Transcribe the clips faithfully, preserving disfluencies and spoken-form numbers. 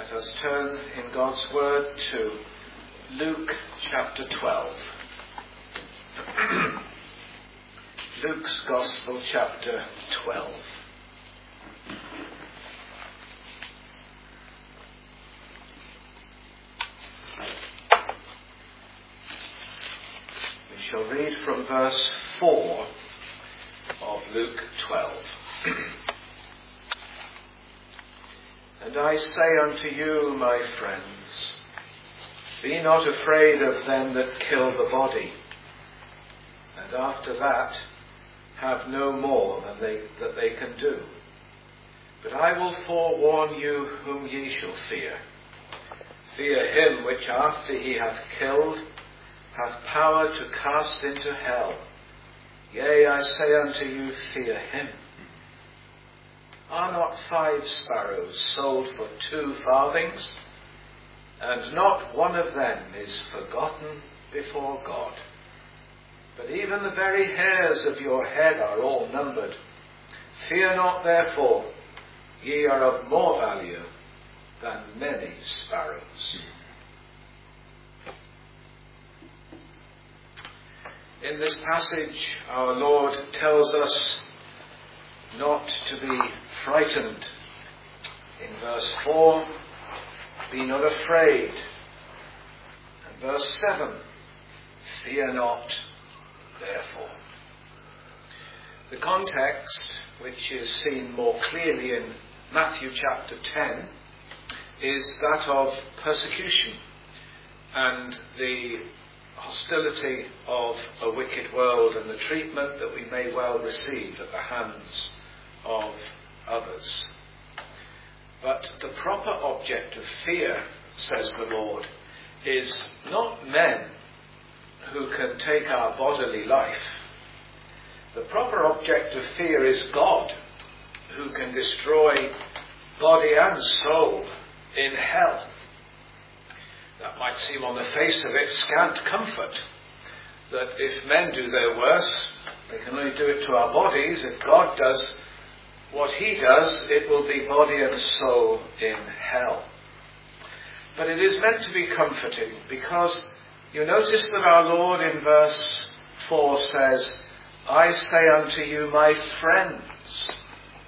Let us turn in God's Word to Luke chapter twelve. Luke's Gospel chapter twelve. We shall read from verse four of Luke twelve. And I say unto you, my friends, be not afraid of them that kill the body, and after that have no more than they, that they can do. But I will forewarn you whom ye shall fear. Fear him which after he hath killed hath power to cast into hell. Yea, I say unto you, fear him. Are not five sparrows sold for two farthings? And not one of them is forgotten before God. But even the very hairs of your head are all numbered. Fear not therefore, ye are of more value than many sparrows. In this passage, our Lord tells us not to be frightened. In verse four, be not afraid. And verse seven, fear not, therefore. The context, which is seen more clearly in Matthew chapter ten, is that of persecution and the hostility of a wicked world and the treatment that we may well receive at the hands of others. But the proper object of fear, says the Lord, is not men who can take our bodily life. The proper object of fear is God, who can destroy body and soul in hell. That might seem on the face of it scant comfort, that if men do their worst, they can only do it to our bodies. If God does what he does, it will be body and soul in hell. But it is meant to be comforting, because you notice that our Lord in verse four says, I say unto you, my friends.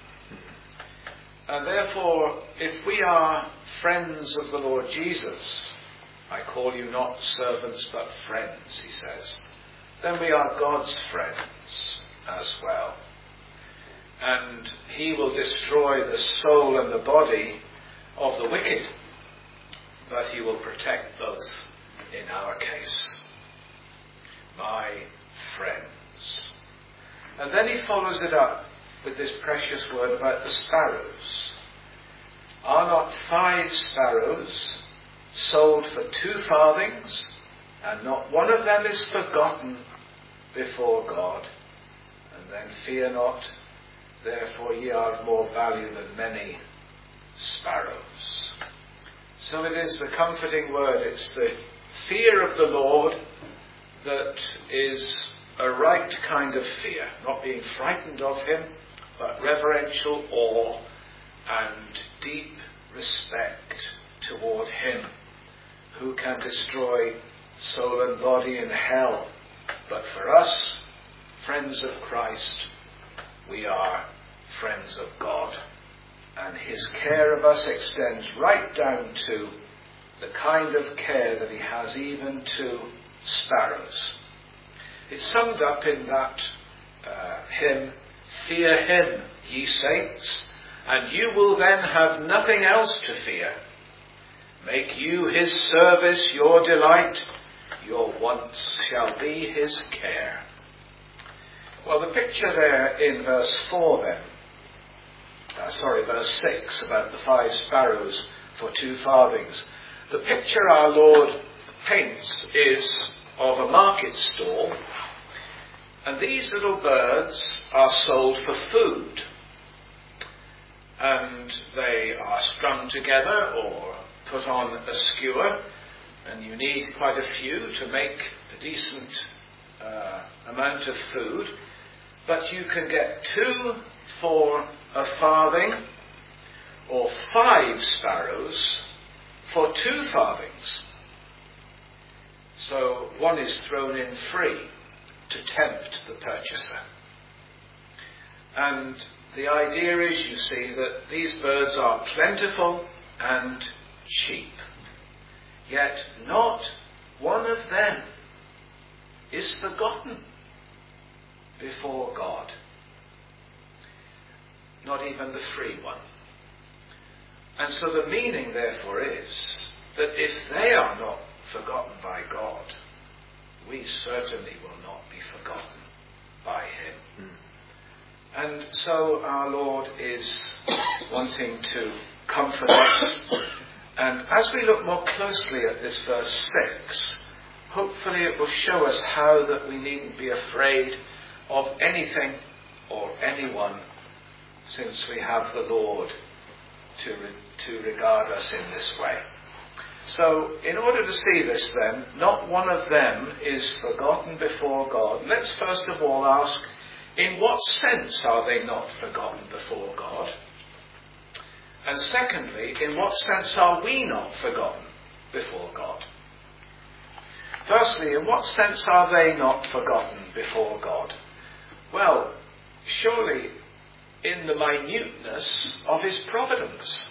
And therefore, if we are friends of the Lord Jesus, I call you not servants but friends, he says, then we are God's friends as well. And he will destroy the soul and the body of the wicked, but he will protect both in our case. My friends. And then he follows it up with this precious word about the sparrows. Are not five sparrows sold for two farthings, and not one of them is forgotten before God? And then fear not, therefore ye are of more value than many sparrows. So it is the comforting word. It's the fear of the Lord that is a right kind of fear. Not being frightened of him, but reverential awe and deep respect toward him who can destroy soul and body in hell. But for us, friends of Christ, we are friends of God, and his care of us extends right down to the kind of care that he has even to sparrows. It's summed up in that uh, hymn, fear him, ye saints, and you will then have nothing else to fear. Make you his service your delight, your wants shall be his care. Well, the picture there in verse four then, uh, sorry, verse six, about the five sparrows for two farthings. The picture our Lord paints is of a market stall, and these little birds are sold for food. And they are strung together or put on a skewer, and you need quite a few to make a decent uh, amount of food. But you can get two for a farthing, or five sparrows for two farthings. So one is thrown in free to tempt the purchaser. And the idea is, you see, that these birds are plentiful and cheap. Yet not one of them is forgotten before God. Not even the free one. And so the meaning, therefore, is that if they are not forgotten by God, we certainly will not be forgotten by Him. Mm. And so our Lord is wanting to comfort us. And as we look more closely at this verse six, hopefully it will show us how that we needn't be afraid of anything or anyone, since we have the Lord to, re- to regard us in this way. So, in order to see this then, not one of them is forgotten before God. Let's first of all ask, in what sense are they not forgotten before God? And secondly, in what sense are we not forgotten before God? Firstly, in what sense are they not forgotten before God? Well, surely in the minuteness of His providence.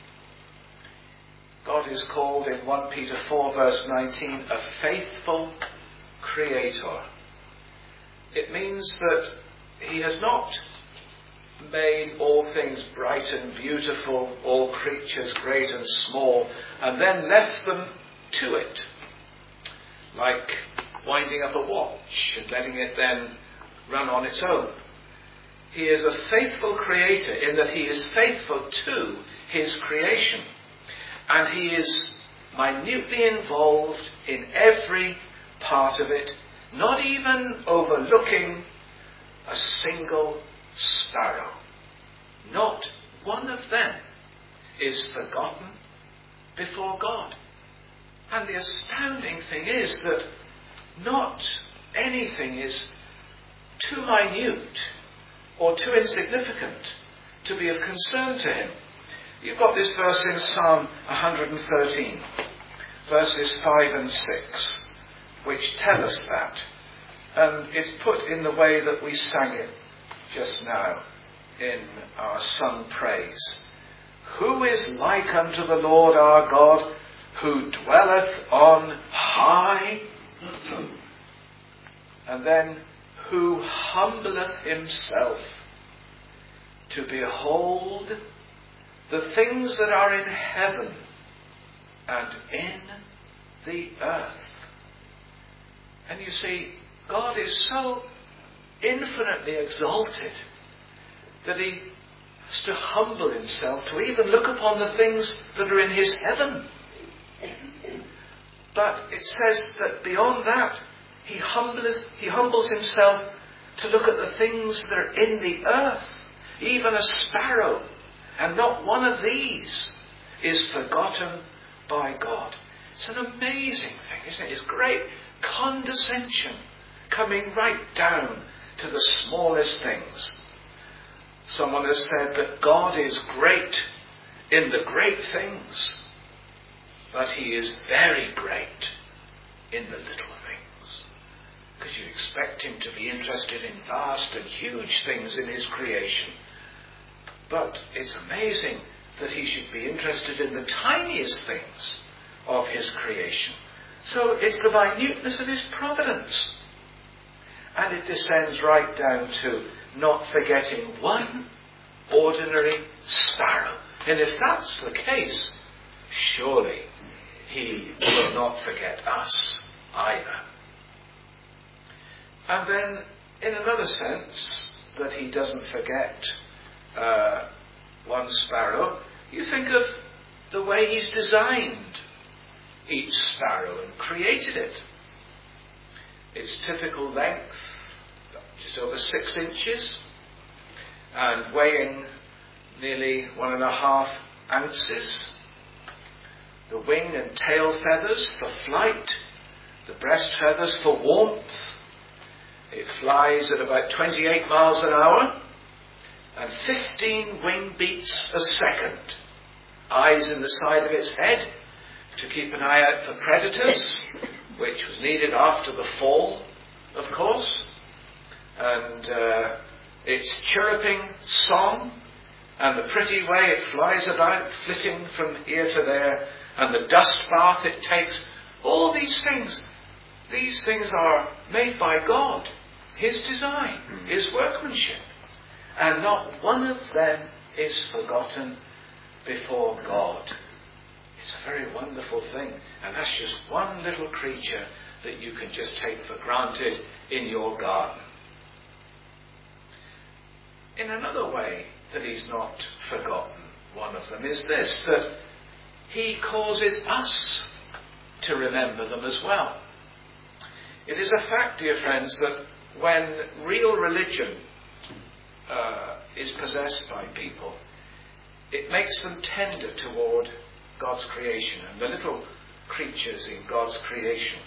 God is called in First Peter four verse nineteen a faithful creator. It means that He has not made all things bright and beautiful, all creatures great and small, and then left them to it, like winding up a watch and letting it then run on its own. He is a faithful creator in that He is faithful to His creation. And He is minutely involved in every part of it, not even overlooking a single sparrow. Not one of them is forgotten before God. And the astounding thing is that not anything is too minute or too insignificant to be of concern to Him. You've got this verse in Psalm one thirteen, verses five and six, which tell us that. And it's put in the way that we sang it just now in our sung praise. Who is like unto the Lord our God, who dwelleth on high? And then, who humbleth himself to behold the things that are in heaven and in the earth. And you see, God is so infinitely exalted that He has to humble Himself to even look upon the things that are in His heaven. But it says that beyond that, He humbles, he humbles Himself to look at the things that are in the earth, even a sparrow. And not one of these is forgotten by God. It's an amazing thing, isn't it? It's great condescension coming right down to the smallest things. Someone has said that God is great in the great things, but He is very great in the little things. Because you expect Him to be interested in vast and huge things in His creation. But it's amazing that He should be interested in the tiniest things of His creation. So it's the minuteness of His providence. And it descends right down to not forgetting one ordinary sparrow. And if that's the case, surely He will not forget us either. And then, in another sense, that He doesn't forget Uh, one sparrow, you think of the way He's designed each sparrow and created it. Its typical length, just over six inches, and weighing nearly one and a half ounces. The wing and tail feathers for flight, the breast feathers for warmth. It flies at about twenty-eight miles an hour. And fifteen wing beats a second. Eyes in the side of its head to keep an eye out for predators, which was needed after the fall, of course. And uh, its chirruping song, and the pretty way it flies about, flitting from here to there, and the dust bath it takes, all these things, these things are made by God, His design, mm. His workmanship. And not one of them is forgotten before God. It's a very wonderful thing. And that's just one little creature that you can just take for granted in your garden. In another way that He's not forgotten, one of them is this, that He causes us to remember them as well. It is a fact, dear friends, that when real religion uh, is possessed by people, it makes them tender toward God's creation and the little creatures in God's creation.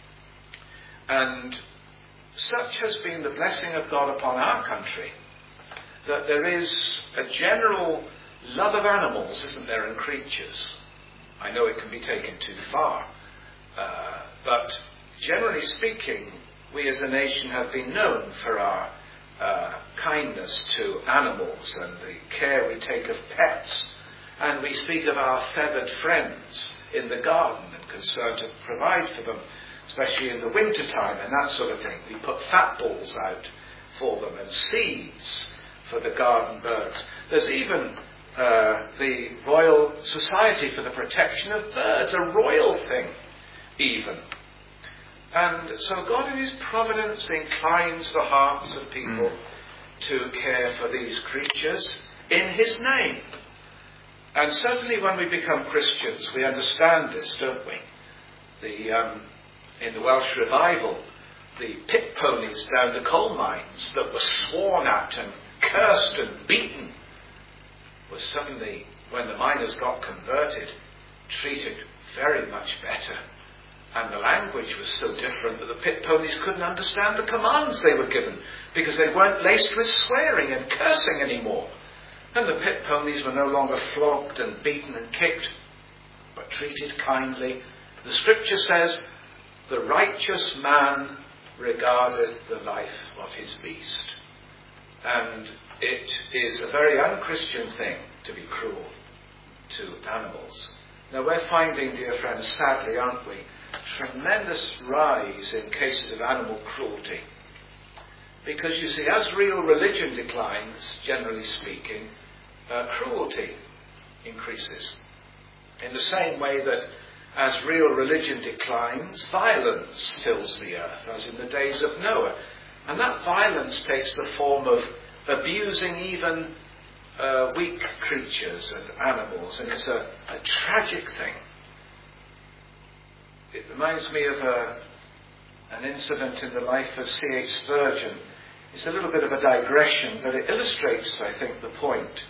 And such has been the blessing of God upon our country, that there is a general love of animals, isn't there, and creatures. I know it can be taken too far, uh, but generally speaking, we as a nation have been known for our uh, kindness to animals and the care we take of pets. And we speak of our feathered friends in the garden and concern to provide for them, especially in the winter time and that sort of thing. We put fat balls out for them and seeds for the garden birds. There's even uh, the Royal Society for the Protection of Birds, a royal thing even. And so God in His providence inclines the hearts of people mm. to care for these creatures in His name. And certainly when we become Christians, we understand this, don't we? The um, in the Welsh revival, the pit ponies down the coal mines that were sworn at and cursed and beaten was suddenly, when the miners got converted, treated very much better. And the language was so different that the pit ponies couldn't understand the commands they were given because they weren't laced with swearing and cursing anymore. And the pit ponies were no longer flogged and beaten and kicked, but treated kindly. The scripture says, the righteous man regardeth the life of his beast. And it is a very unchristian thing to be cruel to animals. Now we're finding, dear friends, sadly, aren't we, tremendous rise in cases of animal cruelty. Because you see, as real religion declines, generally speaking, uh, cruelty increases. In the same way that as real religion declines, violence fills the earth, as in the days of Noah. And that violence takes the form of abusing even uh, weak creatures and animals, and it's a, a tragic thing. It reminds me of a, an incident in the life of C H Spurgeon. It's a little bit of a digression, but it illustrates, I think, the point.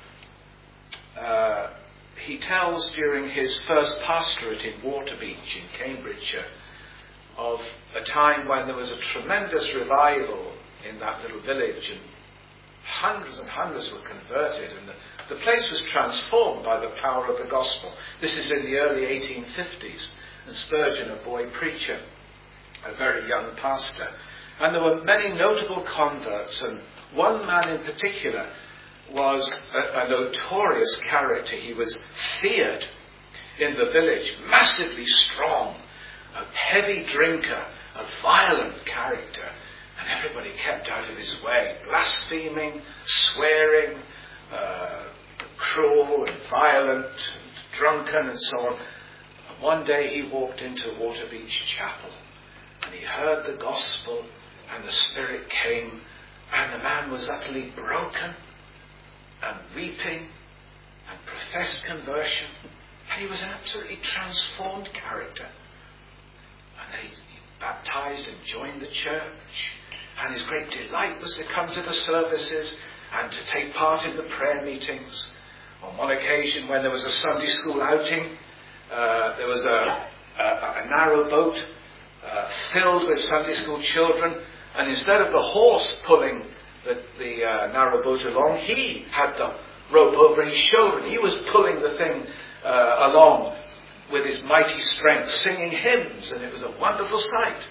Uh, he tells during his first pastorate in Waterbeach in Cambridgeshire of a time when there was a tremendous revival in that little village, and hundreds and hundreds were converted, and the, the place was transformed by the power of the gospel. This is in the early eighteen fifties. And Spurgeon, a boy preacher, a very young pastor. And there were many notable converts, and one man in particular was a, a notorious character. He was feared in the village, massively strong, a heavy drinker, a violent character, and everybody kept out of his way, blaspheming, swearing, uh, cruel and violent, and drunken and so on. One day he walked into Waterbeach Chapel and he heard the gospel and the Spirit came and the man was utterly broken and weeping and professed conversion, and he was an absolutely transformed character. And then he, he baptized and joined the church, and his great delight was to come to the services and to take part in the prayer meetings. On one occasion when there was a Sunday school outing, Uh, there was a, a, a narrow boat uh, filled with Sunday school children, and instead of the horse pulling the, the uh, narrow boat along, he had the rope over his shoulder, and he was pulling the thing uh, along. with his mighty strength, singing hymns, and it was a wonderful sight.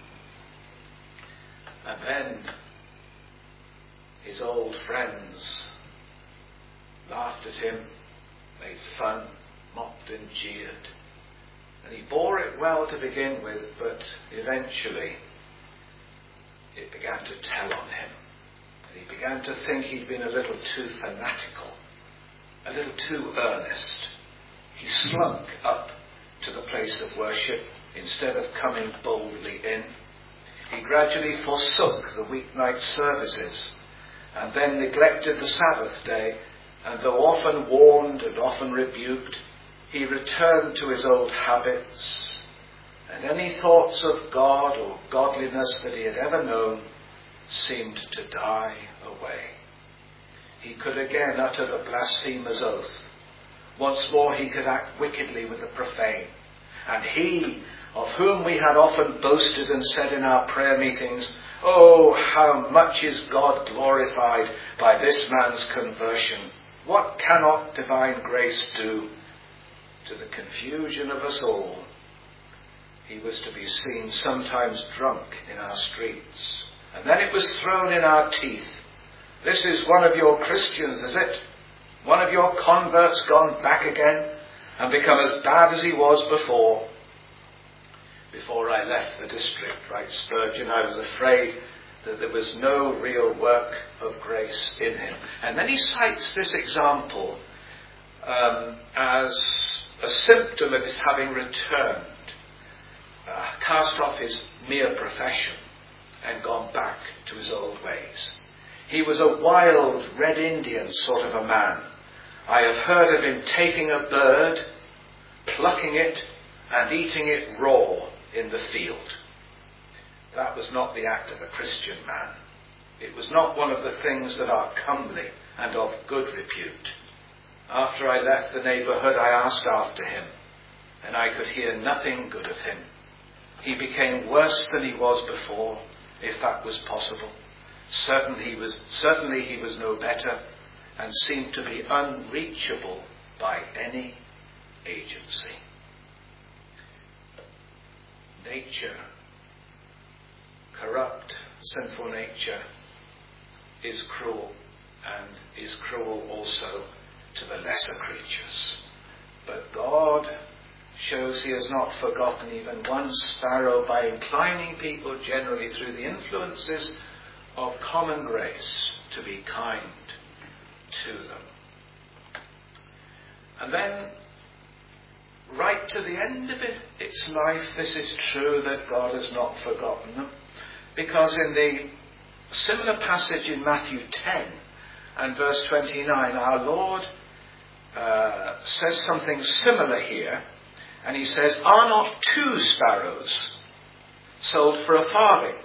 And then his old friends laughed at him, made fun, mocked and jeered. And he bore it well to begin with, but eventually it began to tell on him. And he began to think he'd been a little too fanatical, a little too earnest. He slunk up to the place of worship instead of coming boldly in. He gradually forsook the weeknight services and then neglected the Sabbath day, and though often warned and often rebuked, he returned to his old habits, and any thoughts of God or godliness that he had ever known seemed to die away. He could again utter the blasphemer's oath. Once more he could act wickedly with the profane. And he, of whom we had often boasted and said in our prayer meetings, "Oh, how much is God glorified by this man's conversion. What cannot divine grace do?" To the confusion of us all, he was to be seen sometimes drunk in our streets. And then it was thrown in our teeth. "This is one of your Christians, is it? One of your converts gone back again and become as bad as he was before." Before I left the district, writes Spurgeon, I was afraid that there was no real work of grace in him. And then he cites this example um, as a symptom of his having returned, uh, cast off his mere profession and gone back to his old ways. He was a wild Red Indian sort of a man. I have heard of him taking a bird, plucking it and eating it raw in the field. That was not the act of a Christian man. It was not one of the things that are comely and of good repute. After I left the neighbourhood, I asked after him, and I could hear nothing good of him. He became worse than he was before, if that was possible. Certainly he was, certainly he was no better, and seemed to be unreachable by any agency. Nature, corrupt, sinful nature, is cruel, and is cruel also to the lesser creatures. But God shows he has not forgotten even one sparrow by inclining people generally through the influences of common grace to be kind to them. And then right to the end of it, its life, this is true that God has not forgotten them, because in the similar passage in Matthew ten and verse twenty-nine, our Lord uh, says something similar here, and he says, "Are not two sparrows sold for a farthing?"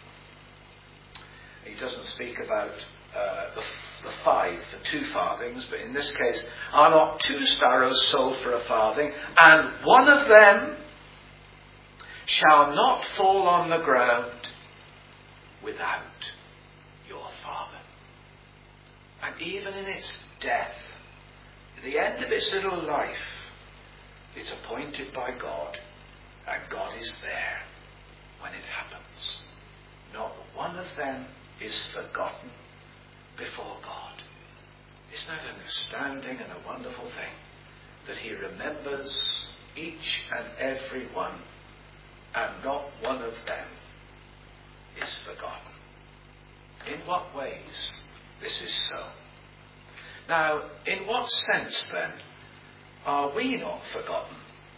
He doesn't speak about uh, the, the five for two farthings, but in this case, "Are not two sparrows sold for a farthing, and one of them shall not fall on the ground without your Father?" And even in its death, at the end of its little life, it's appointed by God, and God is there when it happens. Not one of them is forgotten before God. Isn't that an astounding and a wonderful thing? That he remembers each and every one, and not one of them is forgotten. In what ways this is so? Now, in what sense then are we not forgotten?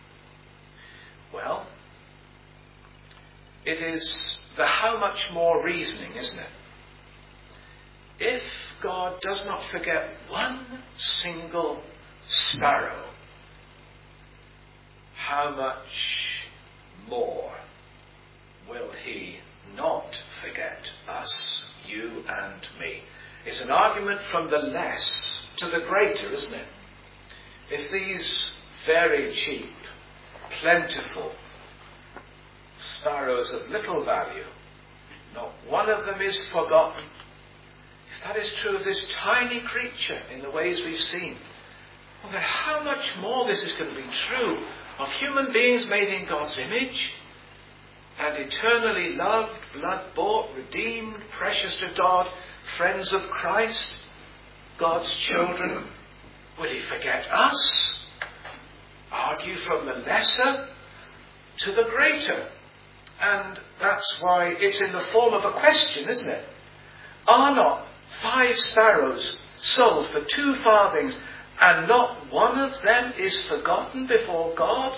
Well, it is the how much more reasoning, isn't it? If God does not forget one single sparrow, how much more will he not forget us, you and me? It's an argument from the less to the greater, isn't it? If these very cheap, plentiful sparrows of little value, not one of them is forgotten. If that is true of this tiny creature in the ways we've seen, Well, then how much more this is going to be true of human beings made in God's image and eternally loved, blood-bought, redeemed, precious to God, friends of Christ, God's children. Will he forget us? Argue from the lesser to the greater. And that's why it's in the form of a question, isn't it? Are not five sparrows sold for two farthings, and not one of them is forgotten before God?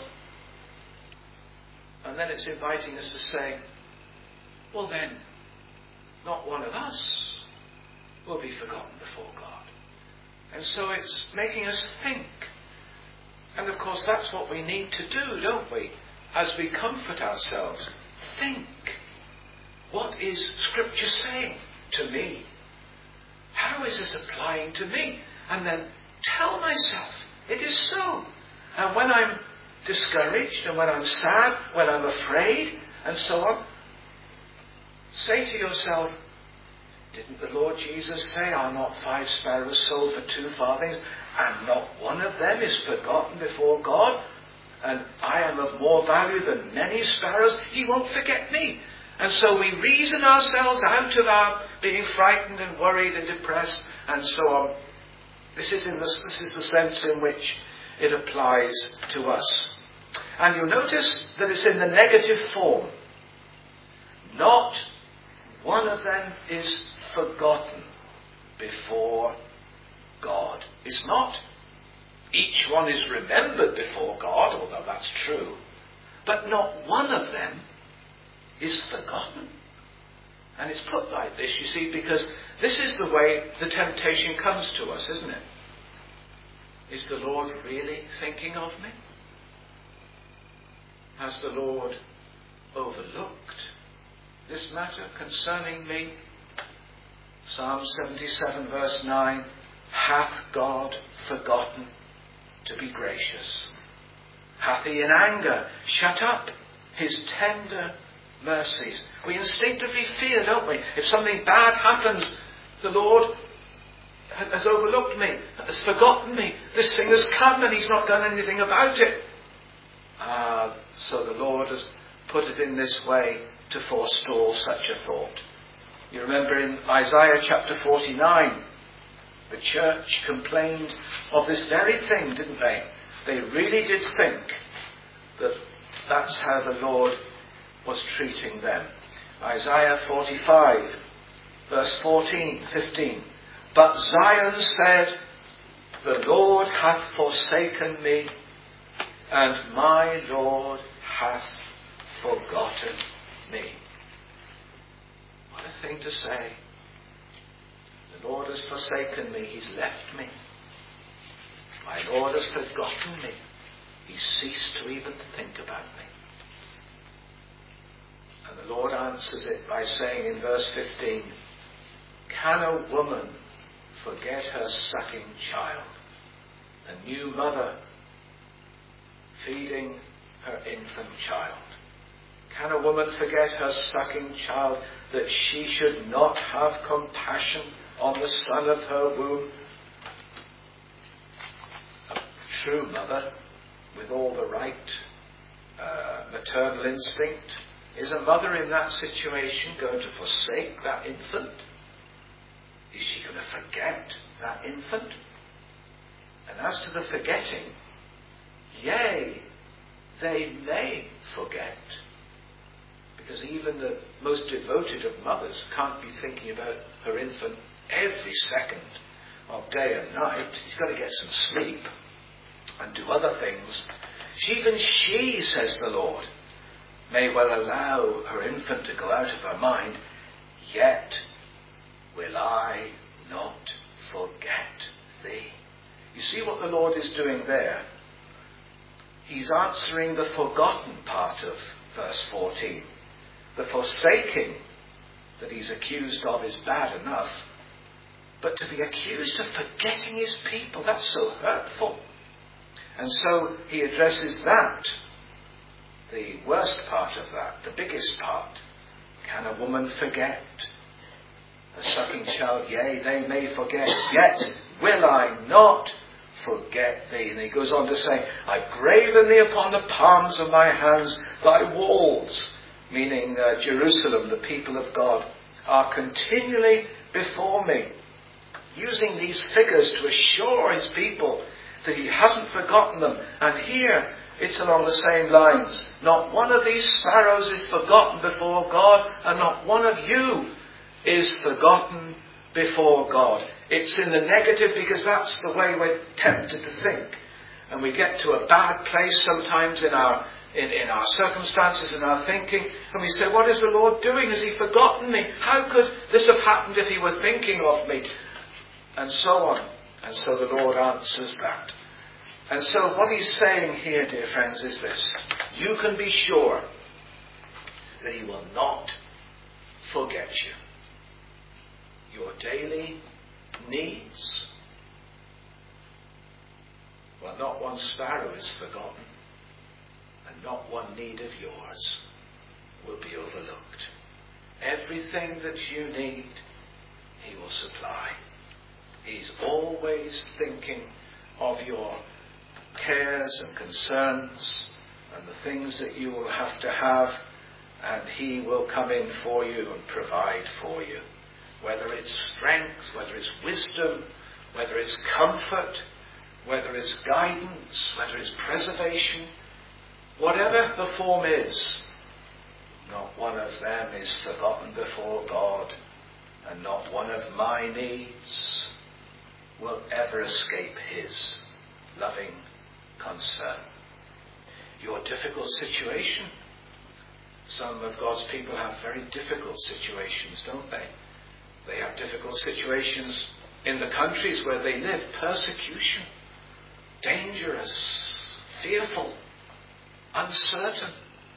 And then it's inviting us to say, well then, not one of us will be forgotten before God. And so it's making us think. And of course that's what we need to do, don't we? As we comfort ourselves, think. What is Scripture saying to me? How is this applying to me? And then tell myself, it is so. And when I'm discouraged, and when I'm sad, when I'm afraid, and so on, say to yourself, didn't the Lord Jesus say, are not five sparrows sold for two farthings, and not one of them is forgotten before God? And I am of more value than many sparrows. He won't forget me. And so we reason ourselves out of our being frightened and worried and depressed and so on. This is, in the, this is the sense in which it applies to us. And you'll notice that it's in the negative form. Not one of them is forgotten before God. It's not each one is remembered before God, although that's true. But not one of them is forgotten. And it's put like this, you see, because this is the way the temptation comes to us, isn't it? Is the Lord really thinking of me? Has the Lord overlooked this matter concerning me? Psalm seventy-seven verse nine, hath God forgotten to be gracious? Hath he in anger shut up his tender mercies? We instinctively fear, don't we? If something bad happens, the Lord has overlooked me, has forgotten me. This thing has come and he's not done anything about it. Ah, so the Lord has put it in this way to forestall such a thought. You remember in Isaiah chapter forty-nine, the church complained of this very thing, didn't they? They really did think that that's how the Lord was treating them. Isaiah forty-five, verse fourteen, fifteen. But Zion said, the Lord hath forsaken me, and my Lord hath forgotten me. What a thing to say. The Lord has forsaken me, he's left me. My Lord has forgotten me. He's ceased to even think about me. And the Lord answers it by saying in verse fifteen, can a woman forget her sucking child, a new mother feeding her infant child? Can a woman forget her sucking child, that she should not have compassion on the son of her womb? A true mother, with all the right uh, maternal instinct, is a mother in that situation going to forsake that infant? Is she going to forget that infant? And as to the forgetting, yea, they may forget. Because even the most devoted of mothers can't be thinking about her infant every second of day and night. She's got to get some sleep and do other things. Even she, says the Lord, may well allow her infant to go out of her mind, yet will I not forget thee. You see what the Lord is doing there? He's answering the forgotten part of verse fourteen. The forsaking that he's accused of is bad enough, but to be accused of forgetting his people, that's so hurtful. And so he addresses that, the worst part of that, the biggest part. Can a woman forget a sucking child? Yea, they may forget, yet will I not forget thee. And he goes on to say, I've graven thee upon the palms of my hands, thy walls, meaning uh, Jerusalem, the people of God, are continually before me. Using these figures to assure his people that he hasn't forgotten them. And here, it's along the same lines. Not one of these sparrows is forgotten before God, and not one of you is forgotten before God. It's in the negative because that's the way we're tempted to think. And we get to a bad place sometimes in our in, in our circumstances, in our thinking, and we say, what is the Lord doing? Has he forgotten me? How could this have happened if he were thinking of me? And so on. And so the Lord answers that. And so what he's saying here, dear friends, is this. You can be sure that he will not forget you. Your daily needs. Well, not one sparrow is forgotten, and not one need of yours will be overlooked. Everything that you need, he will supply. He's always thinking of your cares and concerns and the things that you will have to have, and he will come in for you and provide for you. Whether it's strength, whether it's wisdom, whether it's comfort, whether it's guidance, whether it's preservation, whatever the form is, not one of them is forgotten before God, and not one of my needs will ever escape his loving concern. Your difficult situation. Some of God's people have very difficult situations, don't they? They have difficult situations in the countries where they live. Persecution. Dangerous. Fearful. Uncertain.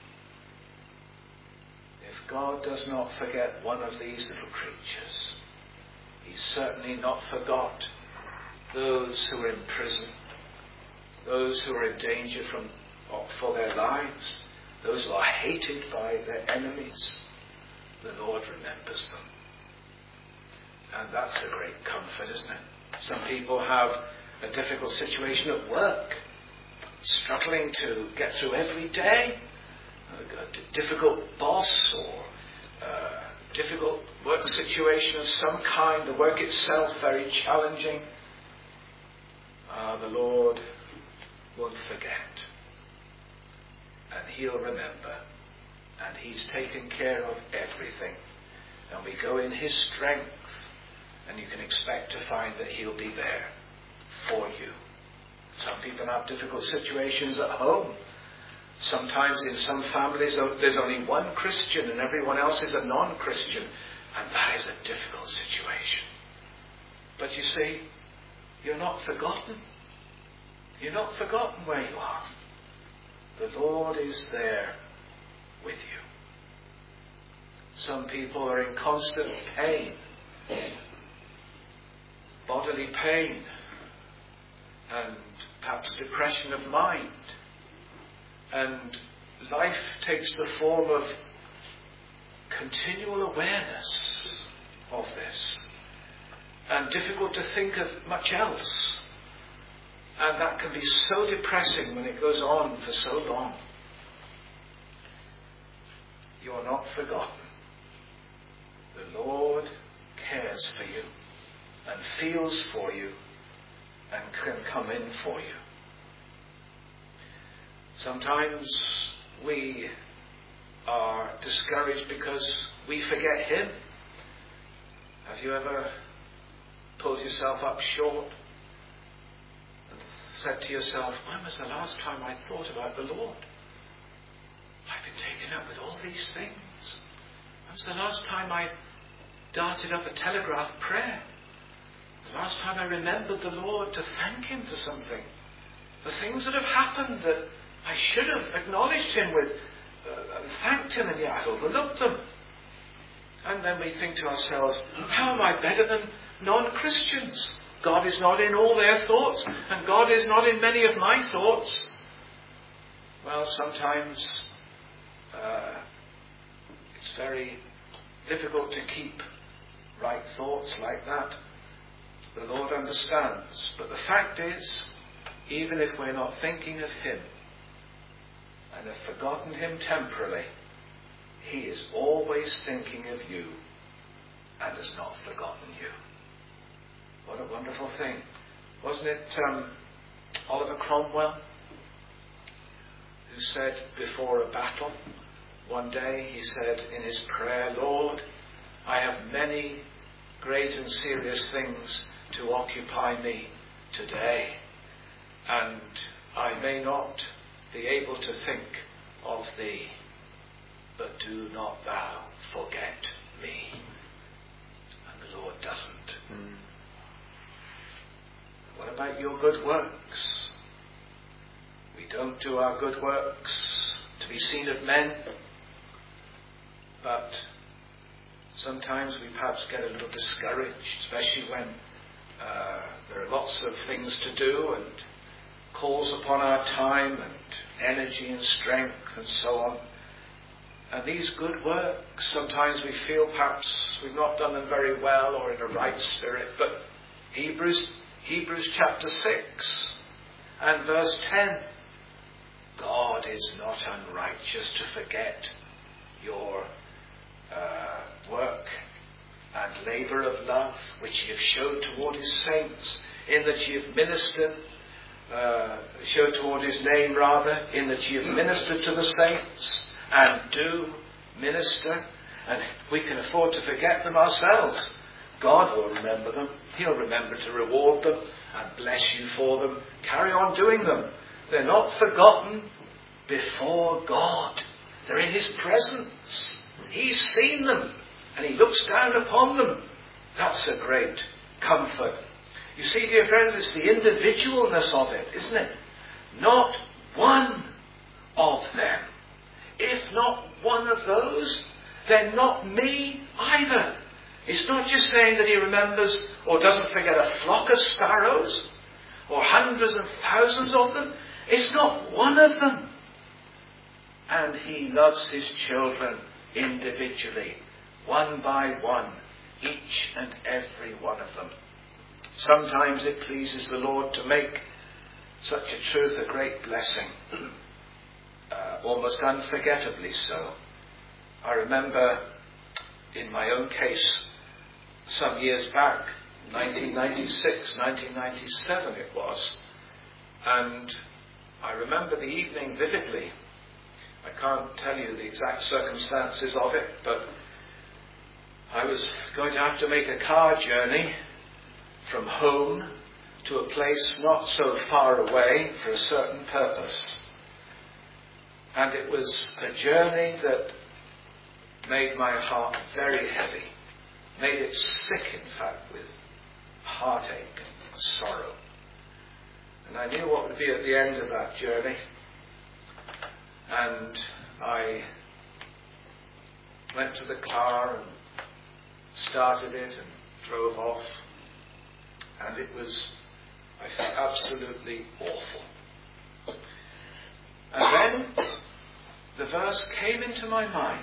If God does not forget one of these little creatures, he's certainly not forgot those who are in prison, those who are in danger from for their lives, those who are hated by their enemies. The Lord remembers them. And that's a great comfort, isn't it? Some people have a difficult situation at work, struggling to get through every day, a d- difficult boss or a difficult work situation of some kind, the work itself very challenging. Ah, the Lord won't forget. And he'll remember. And he's taken care of everything. And we go in his strength. And you can expect to find that he'll be there for you. Some people have difficult situations at home. Sometimes in some families there's only one Christian and everyone else is a non-Christian. And that is a difficult situation. But you see, you're not forgotten. You're not forgotten where you are. The Lord is there with you. Some people are in constant pain. Bodily pain. And perhaps depression of mind. And life takes the form of continual awareness of this. And difficult to think of much else. And that can be so depressing when it goes on for so long. You are not forgotten. The Lord cares for you and feels for you and can come in for you. Sometimes we are discouraged because we forget him. Have you ever pulled yourself up short and said to yourself, when was the last time I thought about the Lord? I've been taken up with all these things. When was the last time I darted up a telegraph prayer? The last time I remembered the Lord to thank him for something. The things that have happened that I should have acknowledged him with uh, and thanked him, and yet I've overlooked them. And then we think to ourselves, how am I better than non-Christians? God is not in all their thoughts, and God is not in many of my thoughts. Well, sometimes uh, it's very difficult to keep right thoughts like that. The Lord understands. But the fact is, even if we're not thinking of him and have forgotten him temporarily, he is always thinking of you and has not forgotten you. What a wonderful thing. Wasn't it um, Oliver Cromwell who said before a battle, one day he said in his prayer, Lord, I have many great and serious things to occupy me today, and I may not be able to think of thee, but do not thou forget me. And the Lord doesn't. Mm. What about your good works? We don't do our good works to be seen of men, but sometimes we perhaps get a little discouraged, especially when uh, there are lots of things to do and calls upon our time and energy and strength and so on. And these good works, sometimes we feel perhaps we've not done them very well or in a right spirit, but Hebrews, Hebrews chapter six and verse ten, God is not unrighteous to forget your uh, work and labour of love which ye have showed toward his saints, in that ye have ministered, uh, showed toward his name rather, in that ye have ministered to the saints, and do minister, and we can afford to forget them ourselves. God will remember them. He'll remember to reward them and bless you for them. Carry on doing them. They're not forgotten before God. They're in his presence. He's seen them and he looks down upon them. That's a great comfort. You see, dear friends, it's the individualness of it, isn't it? Not one of them. If not one of those, then not me either. It's not just saying that he remembers or doesn't forget a flock of sparrows or hundreds and thousands of them. It's not one of them. And he loves his children individually, one by one, each and every one of them. Sometimes it pleases the Lord to make such a truth a great blessing, uh, almost unforgettably so. I remember in my own case, some years back, nineteen ninety-six, nineteen ninety-seven it was, and I remember the evening vividly. I can't tell you the exact circumstances of it, but I was going to have to make a car journey from home to a place not so far away for a certain purpose. And it was a journey that made my heart very heavy, made it sick, in fact, with heartache and sorrow. And I knew what would be at the end of that journey. And I went to the car and started it and drove off. And it was, I felt absolutely awful. And then the verse came into my mind.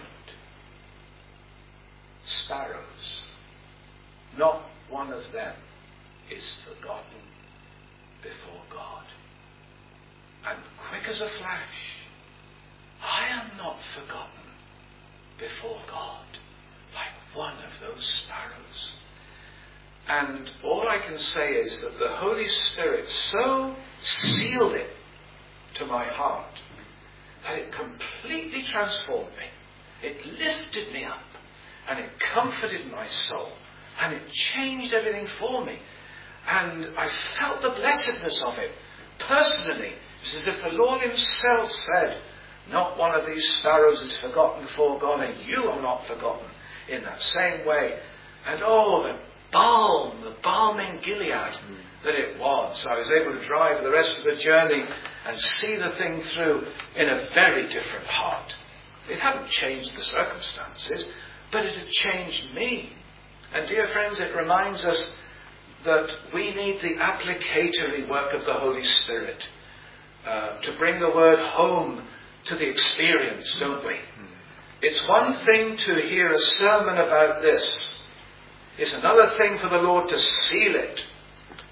Sparrows, not one of them is forgotten before God. And quick as a flash, I am not forgotten before God, like one of those sparrows. And all I can say is that the Holy Spirit so sealed it to my heart that it completely transformed me. It lifted me up and it comforted my soul and it changed everything for me. And I felt the blessedness of it personally. It's as if the Lord himself said, not one of these sparrows is forgotten before God, and you are not forgotten in that same way. And oh, the balm, the balm in Gilead mm. that it was. I was able to drive the rest of the journey and see the thing through in a very different heart. It hadn't changed the circumstances, but it had changed me. And dear friends, it reminds us that we need the applicatory work of the Holy Spirit uh, to bring the word home to the experience, don't we? It's one thing to hear a sermon about this. It's another thing for the Lord to seal it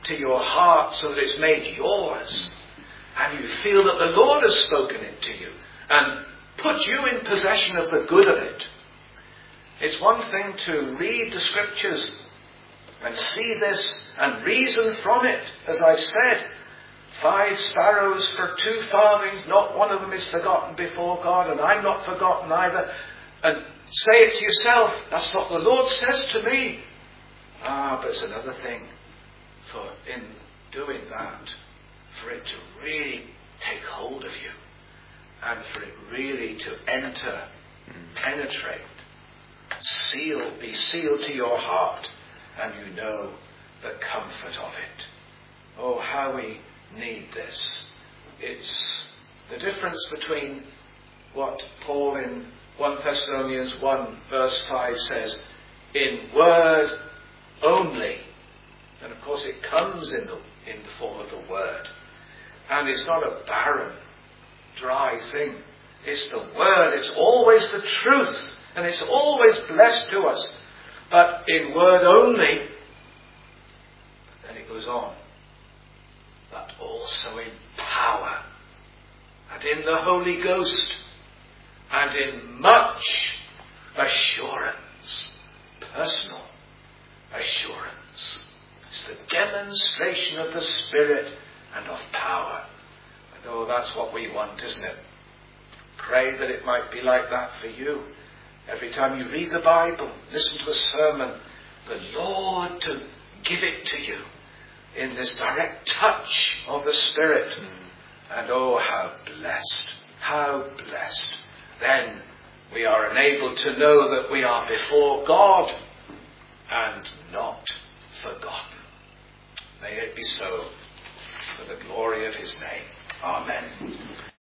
to your heart so that it's made yours. And you feel that the Lord has spoken it to you and put you in possession of the good of it. It's one thing to read the scriptures and see this and reason from it, as I've said. Five sparrows for two farthings, not one of them is forgotten before God, and I'm not forgotten either. And say it to yourself, that's what the Lord says to me. Ah, but it's another thing for in doing that, for it to really take hold of you, and for it really to enter, penetrate, seal, be sealed to your heart, and you know the comfort of it. Oh, how we need this. It's the difference between what Paul in First Thessalonians one verse five says, in word only. And of course it comes in the, in the form of the word. And it's not a barren, dry thing. It's the word. It's always the truth. And it's always blessed to us. But in word only. Then it goes on. But also in power. And in the Holy Ghost. And in much assurance. Personal assurance. It's the demonstration of the Spirit and of power. And oh, that's what we want, isn't it? Pray that it might be like that for you. Every time you read the Bible, listen to a sermon, the Lord to give it to you in this direct touch of the Spirit. Mm. And oh, how blessed, how blessed. Then we are enabled to know that we are before God and not forgotten. May it be so for the glory of his name. Amen.